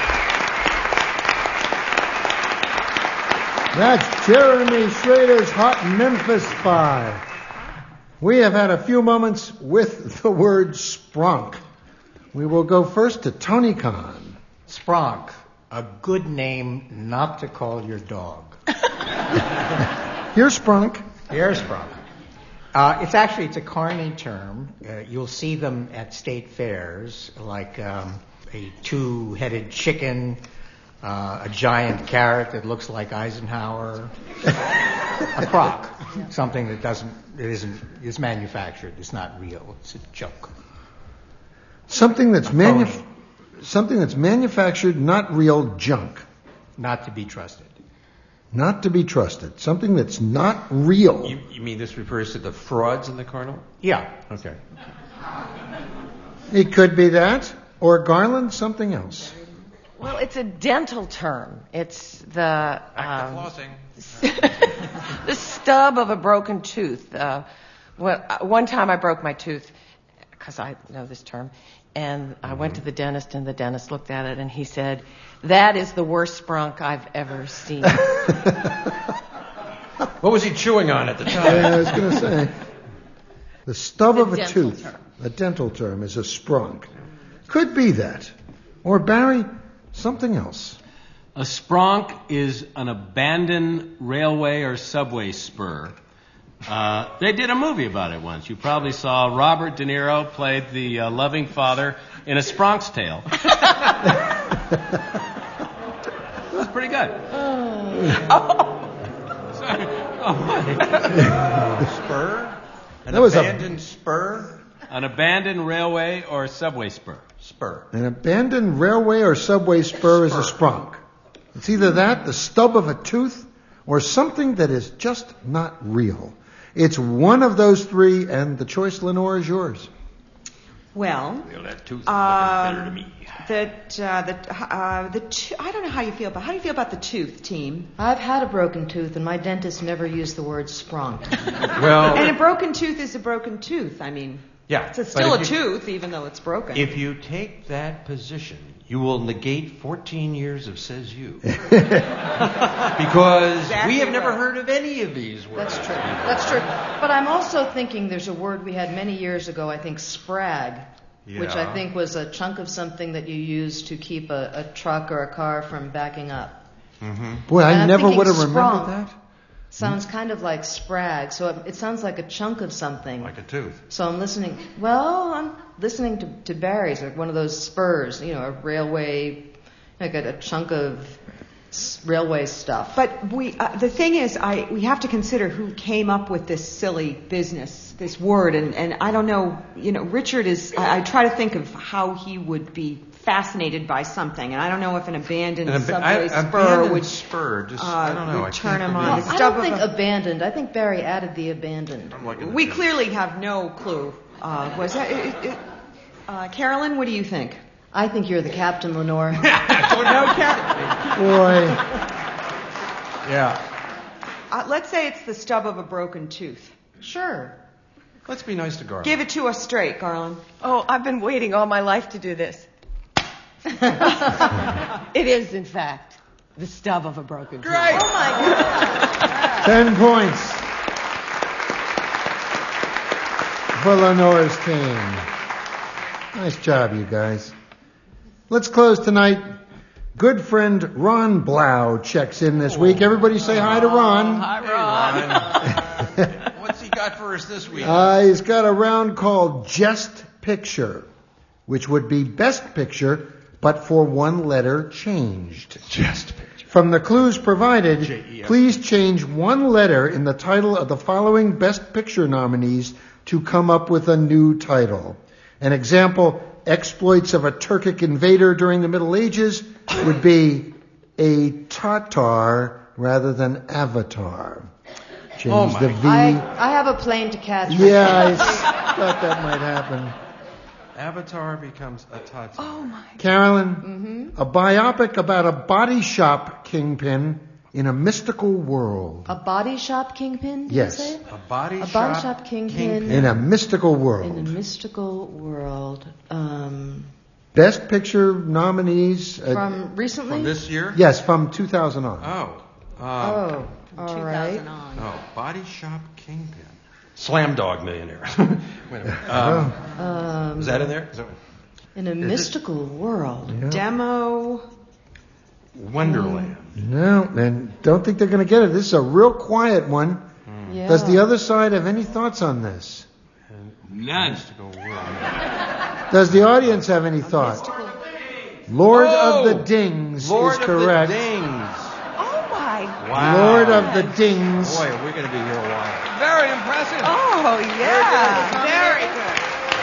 That's Jeremy Schrader's Hot Memphis Five. We have had a few moments with the word spronk. We will go first to Tony Khan. Spronk, a good name not to call your dog. Here's Spronk. Here's Spronk. Uh, it's actually, it's a Carney term. Uh, you'll see them at state fairs, like um, a two-headed chicken, Uh, a giant carrot that looks like Eisenhower, a crock, something that doesn't, it isn't, is manufactured. It's not real. It's a joke. Something that's manu- something that's manufactured, not real junk. Not to be trusted. Not to be trusted. Something that's not real. You, you mean this refers to the frauds in the carnival? Yeah. Okay. It could be that, or Garland, something else. Well, it's a dental term. It's the um, flossing. the stub of a broken tooth. Uh, well, one time I broke my tooth, because I know this term, and I went to the dentist, and the dentist looked at it, and he said, "That is the worst sprunk I've ever seen." What was he chewing on at the time? Yeah, I was going to say. The stub The of a dental tooth, term. a dental term, is a sprunk. Could be that. Or Barry, something else. A spronk is an abandoned railway or subway spur. Uh, they did a movie about it once. You probably saw Robert De Niro played the uh, loving father in A Spronk's Tale. It was pretty good. Oh. Sorry. Oh, what? Spur? An That was a- abandoned spur? An abandoned railway or subway spur. Spur. An abandoned railway or subway spur is a sprunk. It's either that, the stub of a tooth, or something that is just not real. It's one of those three, and the choice, Lenore, is yours. Well, Well, that tooth is um, looking better to me. that uh, the uh, the to- I don't know how you feel about how do you feel about the tooth, team? I've had a broken tooth, and my dentist never used the word sprung. Well, And a broken tooth is a broken tooth. I mean, yeah, it's but still a if you- tooth, even though it's broken. If you take that position, you will negate fourteen years of Says You. Because Exactly we have never right. heard of any of these words. That's true. That's true. But I'm also thinking there's a word we had many years ago, I think sprag, which I Yeah. think was a chunk of something that you use to keep a, a truck or a car from backing up. Mm-hmm. Boy, I And I'm never thinking would have sprung remembered that. Sounds kind of like sprag, so it, it sounds like a chunk of something. Like a tooth. So I'm listening. Well, I'm listening to, to Barry's, like one of those spurs, you know, a railway, like a, a chunk of s- railway stuff. But we, uh, the thing is, I we have to consider who came up with this silly business, this word, and, and I don't know, you know, Richard is. I, I try to think of how he would be fascinated by something, and I don't know if an abandoned An ab- subway I- spur abandoned would spur, just, uh, I don't know, would I turn can't him believe on. it. The I stub don't of think a- abandoned. I think Barry added the abandoned. I'm looking at we this. clearly have no clue. Uh, was that? It, it, uh, Carolyn, what do you think? I think you're the captain, Lenore. no, Car- Boy. Yeah. uh, let's say it's the stub of a broken tooth. Sure. Let's be nice to Garland. Give it to us straight, Garland. Oh, I've been waiting all my life to do this. It is, in fact, the stub of a broken tooth. Great. Oh my God. Ten points for Lenore's team. Nice job, you guys. Let's close tonight. Good friend Ron Blau checks in this week. Everybody say hi to Ron. Hi, Ron. What's he got for us this week? Uh, he's got a round called Just Picture, which would be Best Picture, but for one letter changed. Just Picture. From the clues provided, J E F. please change one letter in the title of the following Best Picture nominees to come up with a new title. An example, Exploits of a Turkic Invader During the Middle Ages, would be a Tatar rather than Avatar. Change Oh my the V. I, I have a plane to catch. Yeah, I thought that might happen. Avatar becomes a Tata. Oh, my. Carolyn, a biopic about a body shop kingpin in a mystical world. A body shop kingpin, did Yes. you say? A body A shop, body shop kingpin. In a mystical In a world. mystical world. Um, Best Picture nominees. uh, from recently? From this year? Yes, from two thousand on. Oh. Um, Oh, all right. on. Oh, Body Shop Kingpin. Slam Dog Millionaire. Wait a minute. Um, Um, is that in there? Is that, in a mystical world. Yeah. Demo. Wonderland. No, and don't think they're going to get it. This is a real quiet one. Yeah. Does the other side have any thoughts on this? None. Mystical world. Does the audience have any thought? Lord Oh! of the Dings Lord is of correct. the Dings. Oh, my. Wow. Lord of the Dings. Boy, we're going to be here a while. Very impressive. Oh, yeah. Very good.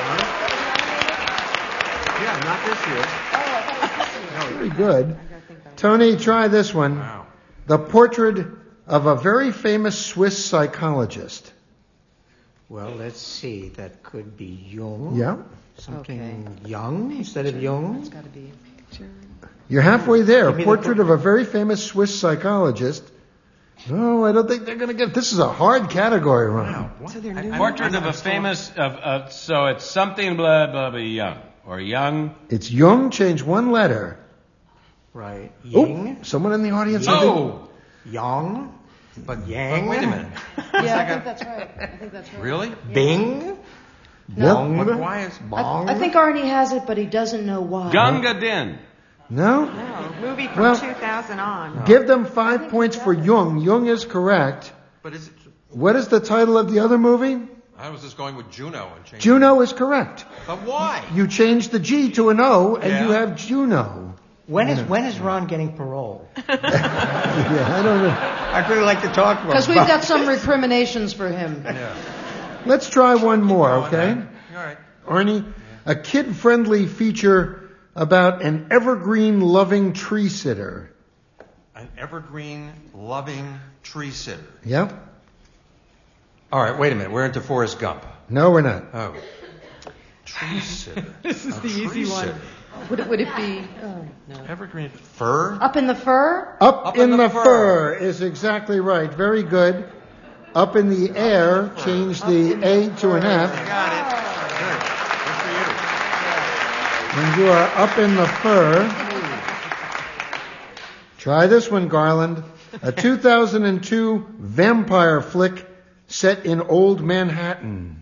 Yeah, not this year. Very good. Tony, try this one. Wow. The portrait of a very famous Swiss psychologist. Well, let's see. That could be Jung. Yeah. Something young instead of Jung. It's got to be. You're halfway there. Give A me the portrait por- of a very famous Swiss psychologist. No, I don't think they're going to get. This is a hard category, Ron. So they're new. Portrait of a famous, of, of, so it's something blah, blah, blah, young. Or young. It's Jung. Change one letter. Right. Oh, Ying. someone in the audience. Oh! Yang. But Yang. But wait a minute. Yeah, I think that's right. I think that's right. Really? Bing. No. Bong. What, why is... Bong. I, I think Arnie has it, but he doesn't know why. Gunga Din. No? No, movie from Well- two thousand on. Give them five points for Jung. Jung is correct. But is it... What is the title of the other movie? I was just going with Juno and changing... Juno is correct. But why? You changed the G to an O, and Yeah. you have Juno. When is when is Ron getting parole? Yeah, I don't know. I'd really like to talk to him. Because we've got some recriminations for him. Yeah. Let's try one more, Going okay? then. All right. Arnie, a kid-friendly feature about an evergreen loving tree sitter. An evergreen, loving tree sitter. Yep. All right, wait a minute. We're into Forrest Gump. No, we're not. Oh. Tree sitter. This is A the easy tree one. sitter. Would it, would it be oh, no. Evergreen fir? Up in the fur? Up, Up in, in the, the fur. fur. is exactly right. Very good. Up in the air, change the A to an F. Got it. Good. Good for you. And you are up in the fur. Try this one, Garland. A two thousand two vampire flick set in old Manhattan.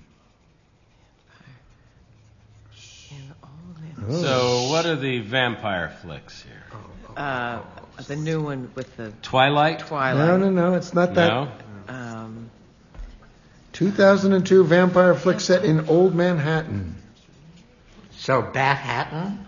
Oh. So, what are the vampire flicks here? Uh, the new one with the Twilight? Twilight. No, no, no. It's not that. No. Um, two thousand two vampire flick set in old Manhattan. So, Bath Hatton?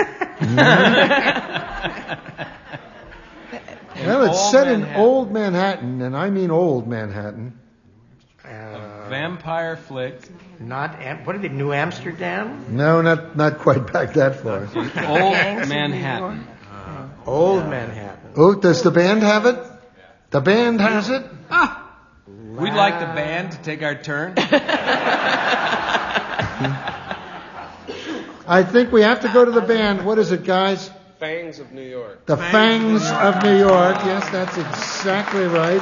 Well, it's Old set in Manhattan. old Manhattan, and I mean old Manhattan. A vampire flick. Not, Am- what are they, New Amsterdam? No, not not quite back that far. Old Gangs of New Manhattan. Old Manhattan. Oh, does the band have it? The band has it? Ah, we'd like the band to take our turn. I think we have to go to the band. What is it, guys? Fangs of New York. The Fangs of New York. Yes, that's exactly right.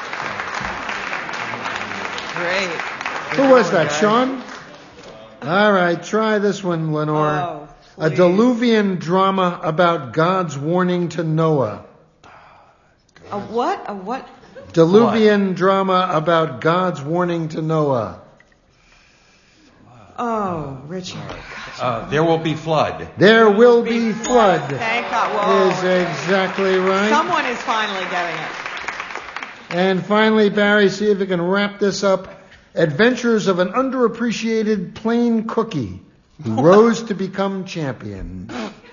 great. Who was that, Sean? All right, try this one, Lenore. Oh, A Diluvian drama about God's warning to Noah. A what? A what? Diluvian drama about God's warning to Noah. Oh, Richard. Uh, there will be flood. There will be flood. Thank God. Whoa. Is exactly right. Someone is finally getting it. And finally, Barry, see if you can wrap this up. Adventures of an underappreciated plain cookie who rose to become champion.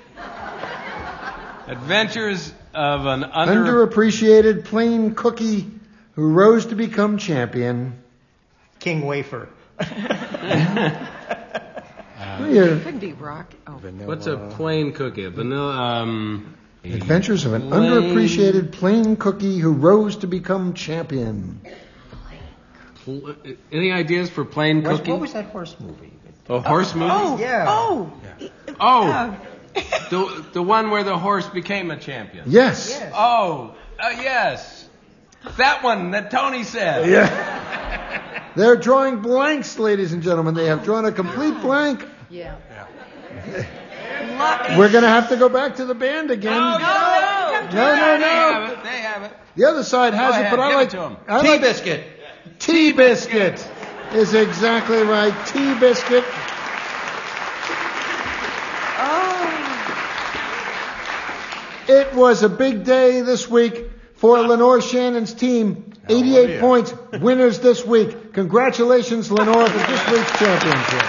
Adventures of an under... Underappreciated plain cookie who rose to become champion. King Wafer. Here. Couldn't be rock. Oh, What's a plain cookie? A vanilla. Um, Adventures of an plain- underappreciated plain cookie who rose to become champion. Pl- Any ideas for plain What, cookie? what was that horse movie? A horse movie? Oh, Yeah. oh. Oh, the the one where the horse became a champion. Yes. Yes. Oh, uh, yes. That one that Tony said. Yeah. They're drawing blanks, ladies and gentlemen. They have drawn a complete blank. Yeah. Lucky. We're going to have to go back to the band again. No, no, no. No, no, They no. have it. They have it. The other side has Go it, ahead, but I give like it to 'em. I Tea like- biscuit. Tea biscuit is exactly right. Tea biscuit. It was a big day this week for Lenore Shannon's team. eighty-eight Hallelujah. points, winners this week. Congratulations, Lenore, for this week's championship.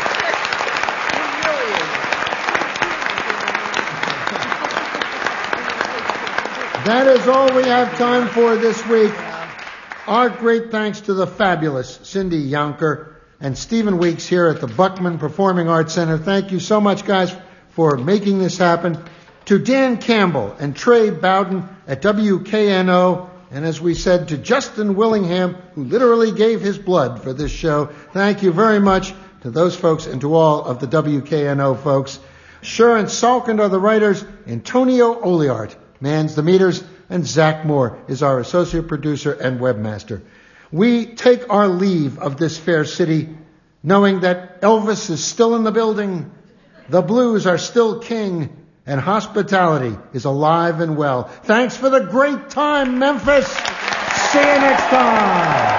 That is all we have time for this week. Our great thanks to the fabulous Cindy Yonker and Stephen Weeks here at the Buckman Performing Arts Center. Thank you so much, guys, for making this happen. To Dan Campbell and Trey Bowden at W K N O, and as we said, to Justin Willingham, who literally gave his blood for this show. Thank you very much to those folks and to all of the W K N O folks. Sharon Salkind are the writers. Antonio Oliart mans the meters, and Zach Moore is our associate producer and webmaster. We take our leave of this fair city, knowing that Elvis is still in the building, the blues are still king, and hospitality is alive and well. Thanks for the great time, Memphis. See you next time.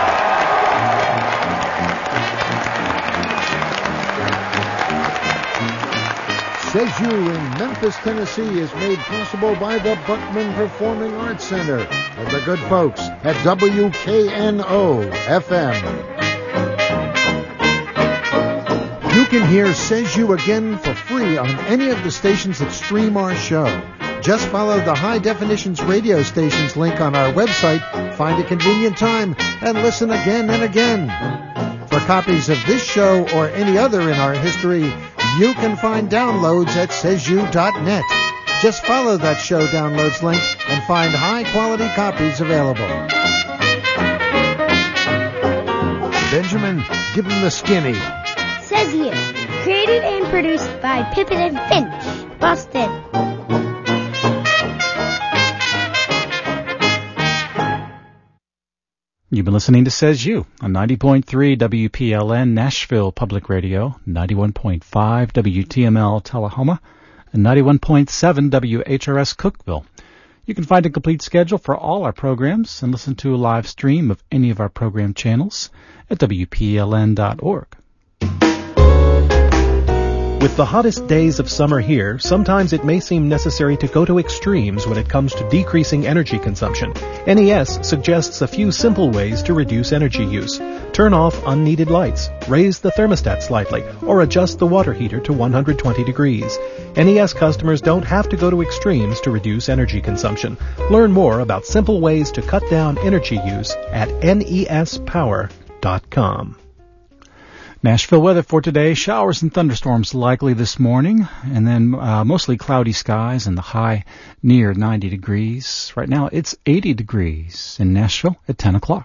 Says You in Memphis, Tennessee is made possible by the Buckman Performing Arts Center and the good folks at W K N O F M. You can hear Says You again for free on any of the stations that stream our show. Just follow the High Definitions radio stations link on our website, find a convenient time, and listen again and again. For copies of this show or any other in our history, you can find downloads at says you dot net. Just follow that show downloads link and find high-quality copies available. Benjamin, give him the skinny. Says you. Created and produced by Pippin and Finch, Boston. You've been listening to Says You on ninety point three W P L N Nashville Public Radio, ninety-one point five W T M L Tullahoma, and ninety-one point seven W H R S Cookeville. You can find a complete schedule for all our programs and listen to a live stream of any of our program channels at W P L N dot org. With the hottest days of summer here, sometimes it may seem necessary to go to extremes when it comes to decreasing energy consumption. N E S suggests a few simple ways to reduce energy use. Turn off unneeded lights, raise the thermostat slightly, or adjust the water heater to one hundred twenty degrees. N E S customers don't have to go to extremes to reduce energy consumption. Learn more about simple ways to cut down energy use at N E S power dot com. Nashville weather for today, showers and thunderstorms likely this morning, and then uh, mostly cloudy skies and the high near ninety degrees. Right now it's eighty degrees in Nashville at ten o'clock.